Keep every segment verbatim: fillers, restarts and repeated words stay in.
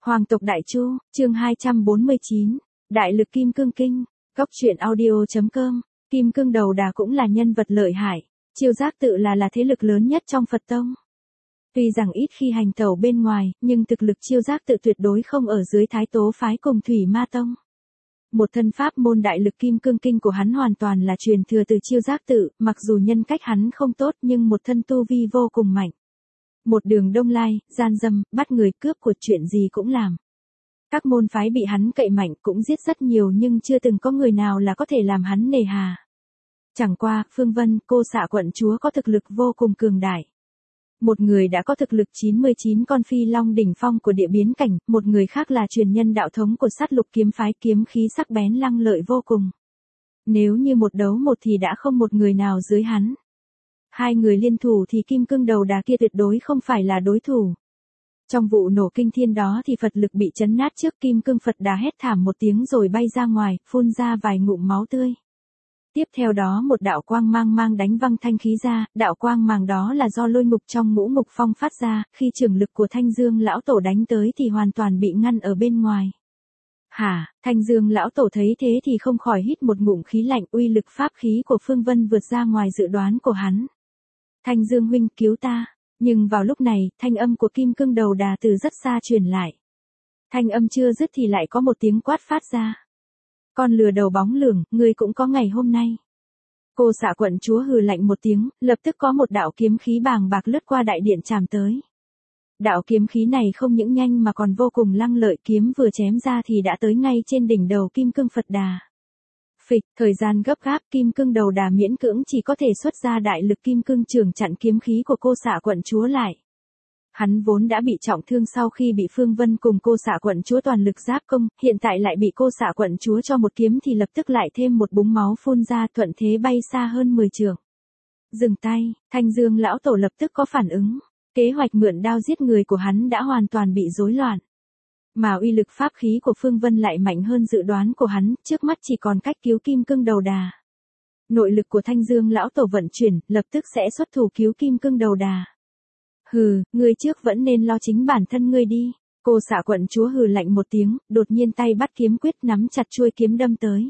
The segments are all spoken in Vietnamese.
Hoàng tộc Đại Chu, chương hai trăm bốn mươi chín, Đại lực Kim Cương Kinh, Góc truyện audio.com, Kim Cương Đầu Đà cũng là nhân vật lợi hại, Chiêu Giác tự là là thế lực lớn nhất trong Phật tông. Tuy rằng ít khi hành tẩu bên ngoài, nhưng thực lực Chiêu Giác tự tuyệt đối không ở dưới Thái Tố phái cùng Thủy Ma tông. Một thân pháp môn Đại lực Kim Cương Kinh của hắn hoàn toàn là truyền thừa từ Chiêu Giác tự, mặc dù nhân cách hắn không tốt nhưng một thân tu vi vô cùng mạnh. Một đường đông lai, gian dâm, bắt người cướp của chuyện gì cũng làm. Các môn phái bị hắn cậy mạnh cũng giết rất nhiều nhưng chưa từng có người nào là có thể làm hắn nề hà. Chẳng qua, Phương Vân, cô xạ quận chúa có thực lực vô cùng cường đại. Một người đã có thực lực chín mươi chín con phi long đỉnh phong của địa biến cảnh, một người khác là truyền nhân đạo thống của sát lục kiếm phái, kiếm khí sắc bén lăng lợi vô cùng. Nếu như một đấu một thì đã không một người nào dưới hắn. Hai người liên thủ thì Kim Cương Đầu Đà kia tuyệt đối không phải là đối thủ. Trong vụ nổ kinh thiên đó thì Phật lực bị chấn nát trước, Kim Cương Phật Đà hét thảm một tiếng rồi bay ra ngoài, phun ra vài ngụm máu tươi. Tiếp theo đó một đạo quang mang mang đánh văng thanh khí ra, đạo quang mang đó là do lôi ngục trong ngũ ngục phong phát ra, khi trường lực của Thanh Dương lão tổ đánh tới thì hoàn toàn bị ngăn ở bên ngoài. Hả, Thanh Dương lão tổ thấy thế thì không khỏi hít một ngụm khí lạnh, uy lực pháp khí của Phương Vân vượt ra ngoài dự đoán của hắn. Thanh Dương huynh cứu ta, nhưng vào lúc này, thanh âm của Kim Cương Đầu Đà từ rất xa truyền lại. Thanh âm chưa dứt thì lại có một tiếng quát phát ra. Con lừa đầu bóng lường, ngươi cũng có ngày hôm nay. Cô xạ quận chúa hừ lạnh một tiếng, lập tức có một đạo kiếm khí bàng bạc lướt qua đại điện chạm tới. Đạo kiếm khí này không những nhanh mà còn vô cùng lăng lợi, kiếm vừa chém ra thì đã tới ngay trên đỉnh đầu Kim Cương Phật Đà. Phịch, thời gian gấp gáp, Kim Cương Đầu Đà miễn cưỡng chỉ có thể xuất ra đại lực Kim Cương Trường chặn kiếm khí của cô xạ quận chúa lại. Hắn vốn đã bị trọng thương sau khi bị Phương Vân cùng cô xạ quận chúa toàn lực giáp công, hiện tại lại bị cô xạ quận chúa cho một kiếm thì lập tức lại thêm một búng máu phun ra, thuận thế bay xa hơn mười trượng. Dừng tay, Thanh Dương lão tổ lập tức có phản ứng. Kế hoạch mượn đao giết người của hắn đã hoàn toàn bị rối loạn. Mà uy lực pháp khí của Phương Vân lại mạnh hơn dự đoán của hắn, trước mắt chỉ còn cách cứu Kim Cương Đầu Đà. Nội lực của Thanh Dương lão tổ vận chuyển, lập tức sẽ xuất thủ cứu Kim Cương Đầu Đà. Hừ, ngươi trước vẫn nên lo chính bản thân ngươi đi. Cô xạ quận chúa hừ lạnh một tiếng, đột nhiên tay bắt kiếm quyết nắm chặt chuôi kiếm đâm tới.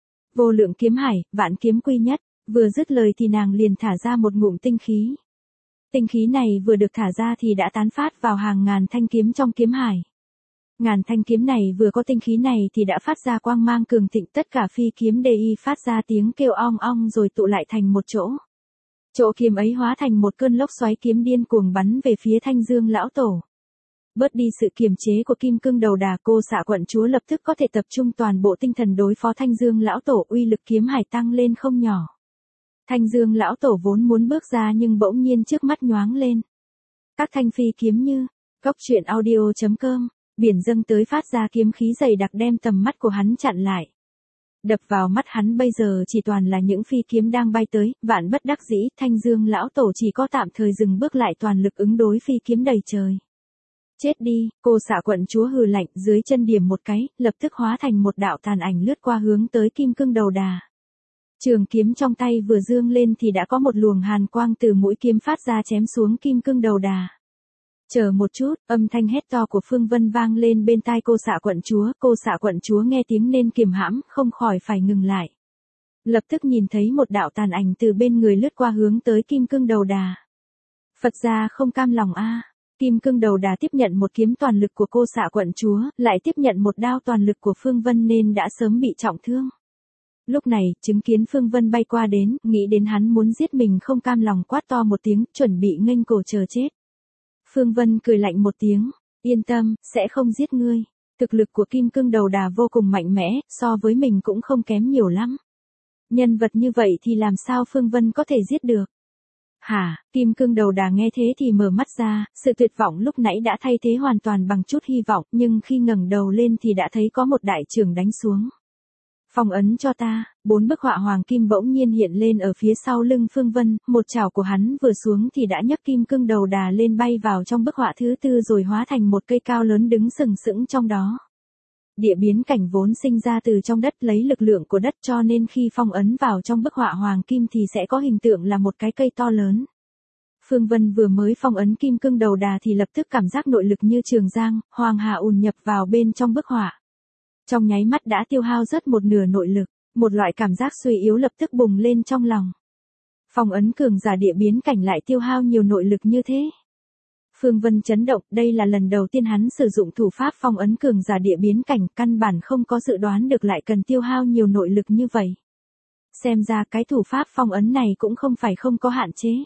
Vô lượng kiếm hải, vạn kiếm quy nhất, vừa dứt lời thì nàng liền thả ra một ngụm tinh khí. Tinh khí này vừa được thả ra thì đã tán phát vào hàng ngàn thanh kiếm trong kiếm hải. Ngàn thanh kiếm này vừa có tinh khí này thì đã phát ra quang mang cường thịnh, tất cả phi kiếm đề y phát ra tiếng kêu ong ong rồi tụ lại thành một chỗ. Chỗ kiếm ấy hóa thành một cơn lốc xoáy kiếm điên cuồng bắn về phía Thanh Dương lão tổ. Bớt đi sự kiềm chế của Kim Cương Đầu Đà, cô xạ quận chúa lập tức có thể tập trung toàn bộ tinh thần đối phó Thanh Dương lão tổ, uy lực kiếm hải tăng lên không nhỏ. Thanh Dương lão tổ vốn muốn bước ra nhưng bỗng nhiên trước mắt nhoáng lên. Các thanh phi kiếm như, Góc truyện audio.com, biển dâng tới phát ra kiếm khí dày đặc đem tầm mắt của hắn chặn lại. Đập vào mắt hắn bây giờ chỉ toàn là những phi kiếm đang bay tới, vạn bất đắc dĩ, Thanh Dương lão tổ chỉ có tạm thời dừng bước lại, toàn lực ứng đối phi kiếm đầy trời. Chết đi, cô xạ quận chúa hừ lạnh, dưới chân điểm một cái, lập tức hóa thành một đạo tàn ảnh lướt qua hướng tới Kim Cương Đầu Đà. Trường kiếm trong tay vừa dương lên thì đã có một luồng hàn quang từ mũi kiếm phát ra chém xuống Kim Cương Đầu Đà. Chờ một chút, âm thanh hét to của Phương Vân vang lên bên tai cô xạ quận chúa, cô xạ quận chúa nghe tiếng nên kiềm hãm, không khỏi phải ngừng lại. Lập tức nhìn thấy một đạo tàn ảnh từ bên người lướt qua hướng tới Kim Cương Đầu Đà. Phật gia không cam lòng a. Kim Cương Đầu Đà tiếp nhận một kiếm toàn lực của cô xạ quận chúa, lại tiếp nhận một đao toàn lực của Phương Vân nên đã sớm bị trọng thương. Lúc này, chứng kiến Phương Vân bay qua đến, nghĩ đến hắn muốn giết mình không cam lòng quát to một tiếng, chuẩn bị nghênh cổ chờ chết. Phương Vân cười lạnh một tiếng, yên tâm, sẽ không giết ngươi. Thực lực của Kim Cương Đầu Đà vô cùng mạnh mẽ, so với mình cũng không kém nhiều lắm. Nhân vật như vậy thì làm sao Phương Vân có thể giết được? Hả, Kim Cương Đầu Đà nghe thế thì mở mắt ra, sự tuyệt vọng lúc nãy đã thay thế hoàn toàn bằng chút hy vọng, nhưng khi ngẩng đầu lên thì đã thấy có một đại chưởng đánh xuống. Phong ấn cho ta, bốn bức họa hoàng kim bỗng nhiên hiện lên ở phía sau lưng Phương Vân, một chảo của hắn vừa xuống thì đã nhấc Kim Cương Đầu Đà lên bay vào trong bức họa thứ tư rồi hóa thành một cây cao lớn đứng sừng sững trong đó. Địa biến cảnh vốn sinh ra từ trong đất, lấy lực lượng của đất cho nên khi phong ấn vào trong bức họa hoàng kim thì sẽ có hình tượng là một cái cây to lớn. Phương Vân vừa mới phong ấn kim cương đầu đà thì lập tức cảm giác nội lực như trường giang, hoàng hà ùn nhập vào bên trong bức họa. Trong nháy mắt đã tiêu hao rất một nửa nội lực, một loại cảm giác suy yếu lập tức bùng lên trong lòng. Phong ấn cường giả địa biến cảnh lại tiêu hao nhiều nội lực như thế. Phương Vân chấn động, đây là lần đầu tiên hắn sử dụng thủ pháp phong ấn cường giả địa biến cảnh, căn bản không có dự đoán được lại cần tiêu hao nhiều nội lực như vậy. Xem ra cái thủ pháp phong ấn này cũng không phải không có hạn chế.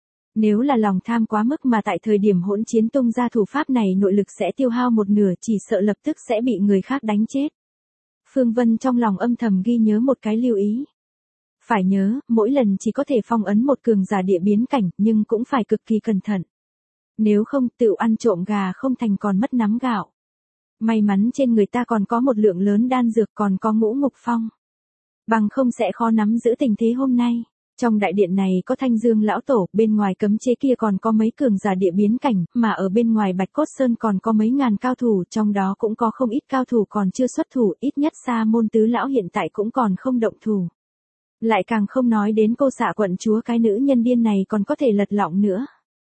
Nếu là lòng tham quá mức mà tại thời điểm hỗn chiến tung ra thủ pháp này nội lực sẽ tiêu hao một nửa, chỉ sợ lập tức sẽ bị người khác đánh chết. Phương Vân trong lòng âm thầm ghi nhớ một cái lưu ý. Phải nhớ, mỗi lần chỉ có thể phong ấn một cường giả địa biến cảnh, nhưng cũng phải cực kỳ cẩn thận. Nếu không tự ăn trộm gà không thành còn mất nắm gạo. May mắn trên người ta còn có một lượng lớn đan dược, còn có ngũ ngục phong. Bằng không sẽ khó nắm giữ tình thế hôm nay. Trong đại điện này có Thanh Dương lão tổ, bên ngoài cấm chế kia còn có mấy cường giả địa biến cảnh, mà ở bên ngoài Bạch Cốt Sơn còn có mấy ngàn cao thủ, trong đó cũng có không ít cao thủ còn chưa xuất thủ, ít nhất Sa Môn tứ lão hiện tại cũng còn không động thủ. Lại càng không nói đến Cô Xạ quận chúa, cái nữ nhân điên này còn có thể lật lọng nữa.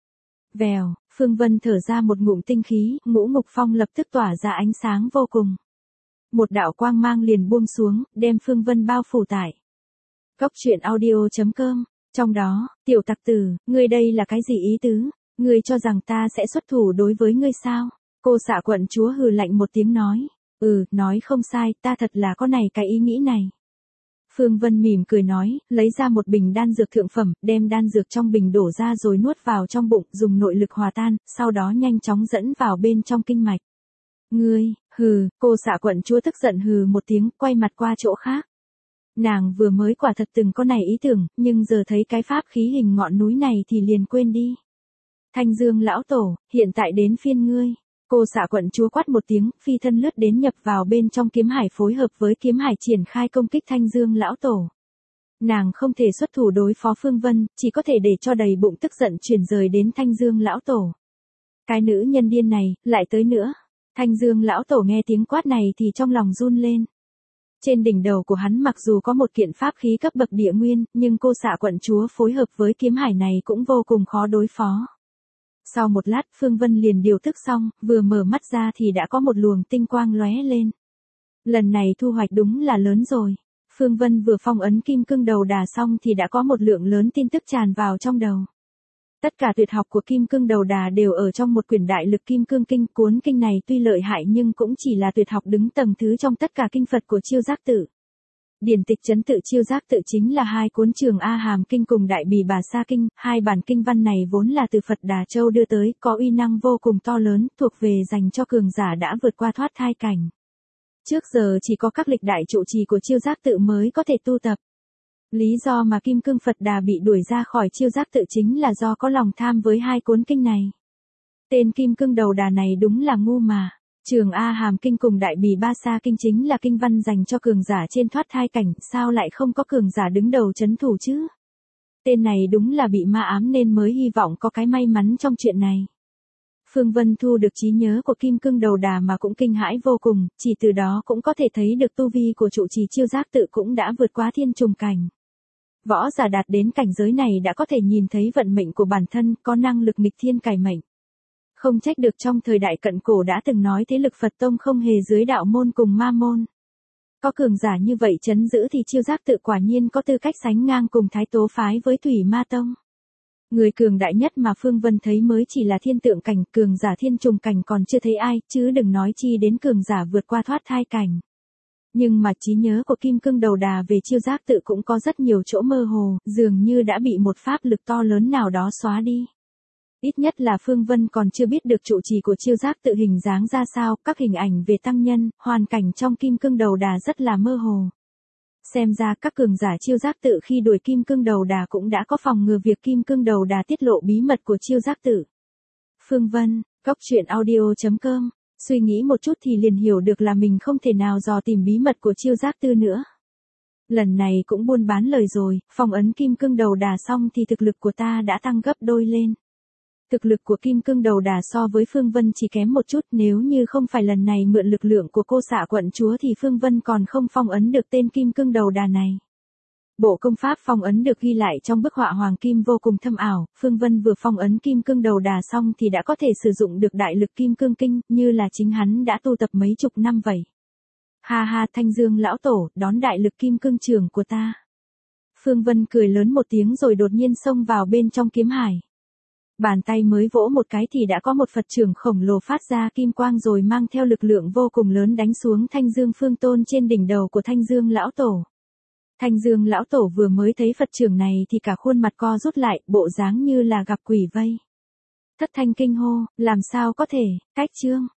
Vèo, Phương Vân thở ra một ngụm tinh khí, ngũ ngục phong lập tức tỏa ra ánh sáng vô cùng. Một đạo quang mang liền buông xuống, đem Phương Vân bao phủ tại. Góc truyện audio chấm com, trong đó, tiểu tặc tử, ngươi đây là cái gì ý tứ, ngươi cho rằng ta sẽ xuất thủ đối với ngươi sao? Cô Xạ quận chúa hừ lạnh một tiếng nói, ừ, nói không sai, ta thật là có này cái ý nghĩ này. Phương Vân mỉm cười nói, lấy ra một bình đan dược thượng phẩm, đem đan dược trong bình đổ ra rồi nuốt vào trong bụng, dùng nội lực hòa tan, sau đó nhanh chóng dẫn vào bên trong kinh mạch. Ngươi, hừ, cô Xạ quận chúa tức giận hừ một tiếng, quay mặt qua chỗ khác. Nàng vừa mới quả thật từng có này ý tưởng, nhưng giờ thấy cái pháp khí hình ngọn núi này thì liền quên đi. Thanh Dương lão tổ, hiện tại đến phiên ngươi. Cô Xạ quận chúa quát một tiếng, phi thân lướt đến nhập vào bên trong kiếm hải phối hợp với kiếm hải triển khai công kích Thanh Dương lão tổ. Nàng không thể xuất thủ đối phó Phương Vân, chỉ có thể để cho đầy bụng tức giận chuyển rời đến Thanh Dương lão tổ. Cái nữ nhân điên này, lại tới nữa. Thanh Dương lão tổ nghe tiếng quát này thì trong lòng run lên. Trên đỉnh đầu của hắn mặc dù có một kiện pháp khí cấp bậc địa nguyên, nhưng cô Xạ quận chúa phối hợp với kiếm hải này cũng vô cùng khó đối phó. Sau một lát Phương Vân liền điều tức xong, vừa mở mắt ra thì đã có một luồng tinh quang lóe lên. Lần này thu hoạch đúng là lớn rồi. Phương Vân vừa phong ấn kim cương đầu đà xong thì đã có một lượng lớn tin tức tràn vào trong đầu. Tất cả tuyệt học của kim cương đầu đà đều ở trong một quyển đại lực kim cương kinh, cuốn kinh này tuy lợi hại nhưng cũng chỉ là tuyệt học đứng tầng thứ trong tất cả kinh Phật của Chiêu Giác Tự. Điển tịch trấn tự Chiêu Giác Tự chính là hai cuốn Trường A Hàm Kinh cùng Đại Bì Bà Sa Kinh, hai bản kinh văn này vốn là từ Phật Đà Châu đưa tới, có uy năng vô cùng to lớn, thuộc về dành cho cường giả đã vượt qua thoát thai cảnh. Trước giờ chỉ có các lịch đại trụ trì của Chiêu Giác Tự mới có thể tu tập. Lý do mà Kim Cương Phật Đà bị đuổi ra khỏi Chiêu Giác Tự chính là do có lòng tham với hai cuốn kinh này. Tên Kim Cương đầu đà này đúng là ngu mà. Trường A Hàm Kinh cùng Đại Bì Ba Sa Kinh chính là kinh văn dành cho cường giả trên thoát thai cảnh, sao lại không có cường giả đứng đầu trấn thủ chứ? Tên này đúng là bị ma ám nên mới hy vọng có cái may mắn trong chuyện này. Phương Vân thu được trí nhớ của Kim Cương đầu đà mà cũng kinh hãi vô cùng, chỉ từ đó cũng có thể thấy được tu vi của trụ trì Chiêu Giác Tự cũng đã vượt qua thiên trùng cảnh. Võ giả đạt đến cảnh giới này đã có thể nhìn thấy vận mệnh của bản thân, có năng lực nghịch thiên cải mệnh. Không trách được trong thời đại cận cổ đã từng nói thế lực Phật tông không hề dưới đạo môn cùng ma môn. Có cường giả như vậy trấn giữ thì Chiêu Giác Tự quả nhiên có tư cách sánh ngang cùng Thái Tố phái với Thủy Ma tông. Người cường đại nhất mà Phương Vân thấy mới chỉ là thiên tượng cảnh, cường giả thiên trùng cảnh còn chưa thấy ai, chứ đừng nói chi đến cường giả vượt qua thoát thai cảnh. Nhưng mà trí nhớ của Kim Cương đầu đà về Chiêu Giác Tự cũng có rất nhiều chỗ mơ hồ, dường như đã bị một pháp lực to lớn nào đó xóa đi. Ít nhất là Phương Vân còn chưa biết được trụ trì của Chiêu Giác Tự hình dáng ra sao, các hình ảnh về tăng nhân, hoàn cảnh trong Kim Cương đầu đà rất là mơ hồ. Xem ra các cường giả Chiêu Giác Tự khi đuổi Kim Cương đầu đà cũng đã có phòng ngừa việc Kim Cương đầu đà tiết lộ bí mật của Chiêu Giác Tự. Phương Vân, góc truyện audio chấm com, suy nghĩ một chút thì liền hiểu được là mình không thể nào dò tìm bí mật của Chiêu Giác Tự nữa. Lần này cũng buôn bán lời rồi, phong ấn Kim Cương đầu đà xong thì thực lực của ta đã tăng gấp đôi lên. Thực lực của Kim Cương đầu đà so với Phương Vân chỉ kém một chút, nếu như không phải lần này mượn lực lượng của cô Xạ quận chúa thì Phương Vân còn không phong ấn được tên Kim Cương đầu đà này. Bộ công pháp phong ấn được ghi lại trong bức họa hoàng kim vô cùng thâm ảo, Phương Vân vừa phong ấn kim cương đầu đà xong thì đã có thể sử dụng được đại lực kim cương kinh, như là chính hắn đã tu tập mấy chục năm vậy. Ha ha, Thanh Dương lão tổ, đón đại lực kim cương trường của ta. Phương Vân cười lớn một tiếng rồi đột nhiên xông vào bên trong kiếm hải. Bàn tay mới vỗ một cái thì đã có một Phật trưởng khổng lồ phát ra kim quang rồi mang theo lực lượng vô cùng lớn đánh xuống Thanh Dương Phương Tôn trên đỉnh đầu của Thanh Dương lão tổ. Thanh Dương lão tổ vừa mới thấy Phật trưởng này thì cả khuôn mặt co rút lại, bộ dáng như là gặp quỷ vây. Thất thanh kinh hô, làm sao có thể, cách chương.